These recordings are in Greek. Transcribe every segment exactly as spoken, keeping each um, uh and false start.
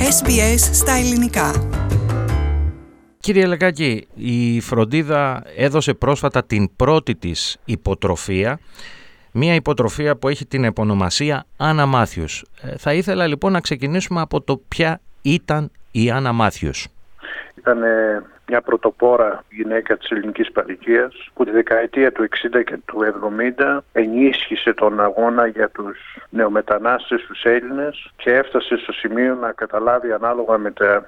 Ες Μπι Ες στα ελληνικά. Κύριε Λεκάκη, η φροντίδα έδωσε πρόσφατα την πρώτη της υποτροφία, μία υποτροφία που έχει την επωνυμασία Άννα Μάθιους. Ε, θα ήθελα λοιπόν να ξεκινήσουμε από το ποια ήταν η Άννα Μάθιους. Ήταν μια πρωτοπόρα γυναίκα της ελληνικής παλικίας που τη δεκαετία του εξήντα και του εβδομήντα ενίσχυσε τον αγώνα για τους νεομετανάστες, τους Έλληνες, και έφτασε στο σημείο να καταλάβει, ανάλογα με τα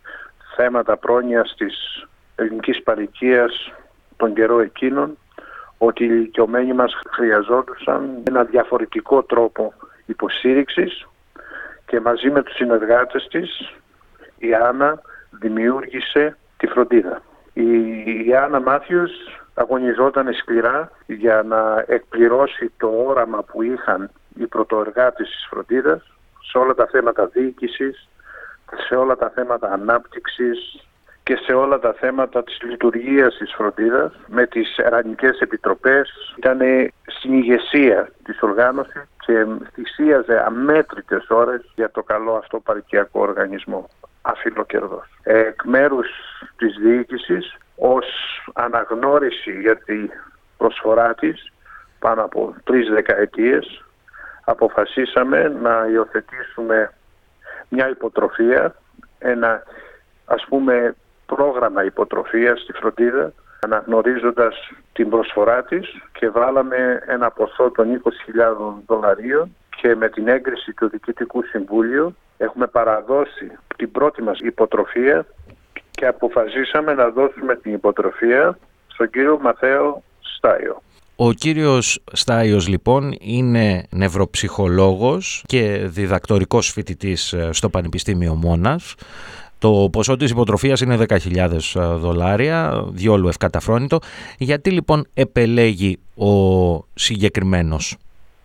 θέματα πρόνοιας της ελληνικής παλικίας τον καιρό εκείνον, ότι οι ηλικιωμένοι μας χρειαζόντουσαν ένα διαφορετικό τρόπο υποστήριξης, και μαζί με τους συνεργάτες της η Άννα δημιούργησε τη φροντίδα. Η, η Άννα Μάθιους αγωνιζόταν σκληρά για να εκπληρώσει το όραμα που είχαν οι πρωτοεργάτες της φροντίδας σε όλα τα θέματα διοίκησης, σε όλα τα θέματα ανάπτυξης και σε όλα τα θέματα της λειτουργίας της φροντίδας με τις ερανικές επιτροπές. Ήταν στην ηγεσία της οργάνωσης και θυσίαζε αμέτρητες ώρες για το καλό αυτό παροικιακό οργανισμό, αφιλοκερδός. Εκ μέρους της διοίκησης, ως αναγνώριση για τη προσφορά της πάνω από τρεις δεκαετίες, αποφασίσαμε να υιοθετήσουμε μια υποτροφία, ένα ας πούμε πρόγραμμα υποτροφίας στη φροντίδα, αναγνωρίζοντας την προσφορά της, και βάλαμε ένα ποσό των είκοσι χιλιάδες δολαρίων, και με την έγκριση του Διοικητικού Συμβούλιο έχουμε παραδώσει την πρώτη μας υποτροφία και αποφασίσαμε να δώσουμε την υποτροφία στον κύριο Μαθαίο Στάιο. Ο κύριος Στάιος λοιπόν είναι νευροψυχολόγος και διδακτορικός φοιτητής στο Πανεπιστήμιο Μόνας. Το ποσό της υποτροφίας είναι δέκα χιλιάδες δολάρια, διόλου ευκαταφρόνητο. Γιατί λοιπόν επελέγει ο συγκεκριμένος?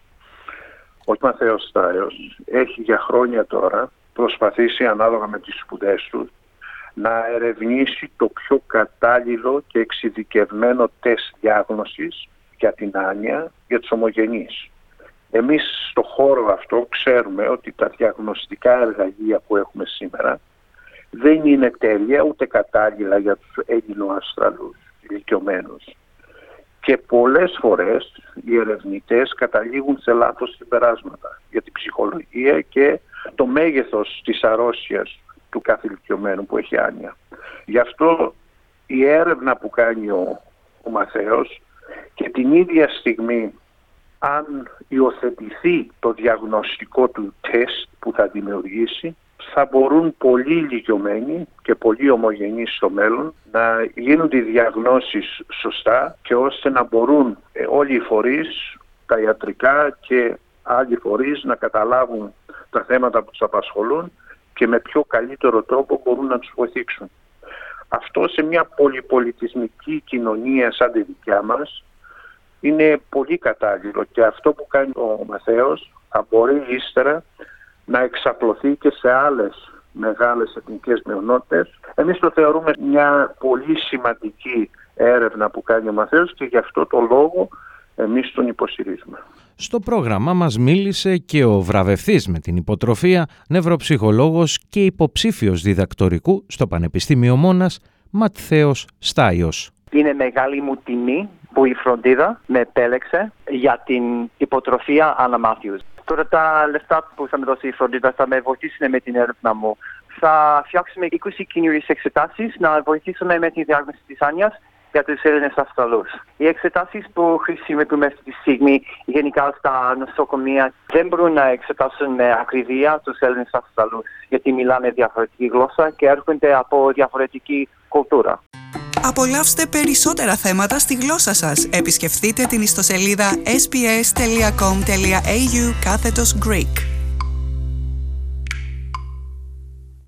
Ο Μαθαίος Στάιος έχει για χρόνια τώρα προσπαθήσει, ανάλογα με τις σπουδές του, να ερευνήσει το πιο κατάλληλο και εξειδικευμένο τεστ διάγνωσης για την άνοια, για τους ομογενείς. Εμείς στο χώρο αυτό ξέρουμε ότι τα διαγνωστικά εργαλεία που έχουμε σήμερα δεν είναι τέλεια ούτε κατάλληλα για τους Έλληνο-Αυστραλούς ηλικιωμένους. Και πολλές φορές οι ερευνητές καταλήγουν σε λάθος συμπεράσματα για την ψυχολογία και το μέγεθος της αρρώστιας του κάθε ηλικιωμένου που έχει άνοια. Γι' αυτό η έρευνα που κάνει ο, ο Μαθαίος, και την ίδια στιγμή αν υιοθετηθεί το διαγνωστικό του τεστ που θα δημιουργήσει, θα μπορούν πολλοί ηλικιωμένοι και πολλοί ομογενείς στο μέλλον να γίνουν οι διαγνώσεις σωστά, και ώστε να μπορούν όλοι οι φορείς, τα ιατρικά και άλλοι φορείς, να καταλάβουν τα θέματα που τους απασχολούν και με πιο καλύτερο τρόπο μπορούν να τους βοηθήσουν. Αυτό σε μια πολυπολιτισμική κοινωνία σαν τη δικιά μας είναι πολύ κατάλληλο, και αυτό που κάνει ο Μαθαίος θα μπορεί ύστερα να εξαπλωθεί και σε άλλες μεγάλες εθνικές μειονότητες. Εμείς το θεωρούμε μια πολύ σημαντική έρευνα που κάνει ο Μαθαίος, και γι' αυτό το λόγο εμείς τον υποστηρίζουμε. Στο πρόγραμμα μας μίλησε και ο βραβευτής με την υποτροφία, νευροψυχολόγος και υποψήφιος διδακτορικού στο Πανεπιστήμιο Μόνας, Μαθαίος Στάιος. Είναι μεγάλη μου τιμή που η φροντίδα με επέλεξε για την υποτροφία Άννα Μάθιους. Τώρα τα λεφτά που θα με δώσει η φροντίδα θα με βοηθήσουν με την έρευνα μου. Θα φτιάξουμε είκοσι καινούριες εξετάσεις να βοηθήσουμε με τη διάγνωση της άνοιας για τους Έλληνες Αυστραλούς. Οι εξετάσεις που χρησιμοποιούμε αυτή τη στιγμή γενικά στα νοσοκομεία δεν μπορούν να εξετάσουν με ακριβία τους Έλληνες Αυστραλούς, γιατί μιλάνε διαφορετική γλώσσα και έρχονται από διαφορετική κουλτούρα. Απολαύστε περισσότερα θέματα στη γλώσσα σας. Επισκεφτείτε την ιστοσελίδα ες μπι ες τελεία κομ τελεία έι γιου κάθετος Greek.